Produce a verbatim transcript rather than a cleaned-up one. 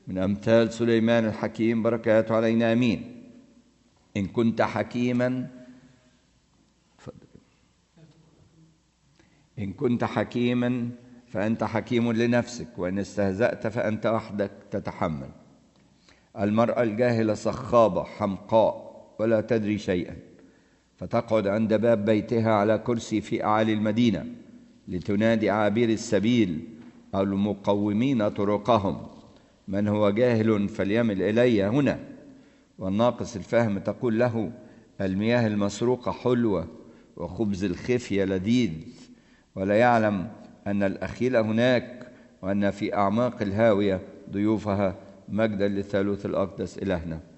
من أمثال سليمان الحكيم بركاته علينا آمين. إن كنت حكيما إن كنت حكيما فأنت حكيم لنفسك، وإن استهزأت فأنت وحدك تتحمل. المرأة الجاهلة صخابة حمقاء ولا تدري شيئا، فتقعد عند باب بيتها على كرسي في أعالي المدينة لتنادي عابر السبيل أو المقومين طرقهم: من هو جاهل فليمل إلي هنا. والناقص الفهم تقول له: المياه المسروقة حلوة وخبز الخفية لذيذ. ولا يعلم أن الأخيل هناك، وأن في أعماق الهاوية ضيوفها. مجدا للثالوث الأقدس إلهنا.